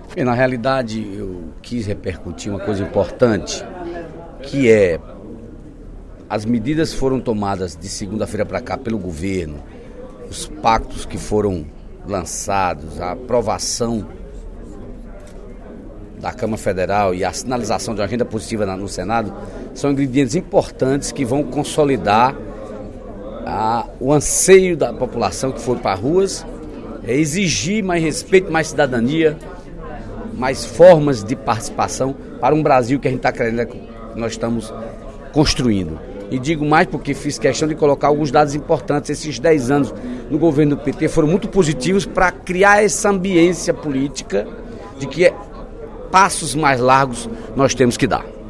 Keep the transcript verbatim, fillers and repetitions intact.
E, na realidade, eu quis repercutir uma coisa importante, que é as medidas foram tomadas de segunda-feira para cá pelo governo, os pactos que foram lançados, a aprovação da Câmara Federal e a sinalização de uma agenda positiva no Senado são ingredientes importantes que vão consolidar a, o anseio da população que foi para as ruas, é exigir mais respeito, mais cidadania, mais formas de participação para um Brasil que a gente está querendo, que nós estamos construindo. E digo mais porque fiz questão de colocar alguns dados importantes. Esses dez anos no governo do P T foram muito positivos para criar essa ambiência política de que passos mais largos nós temos que dar.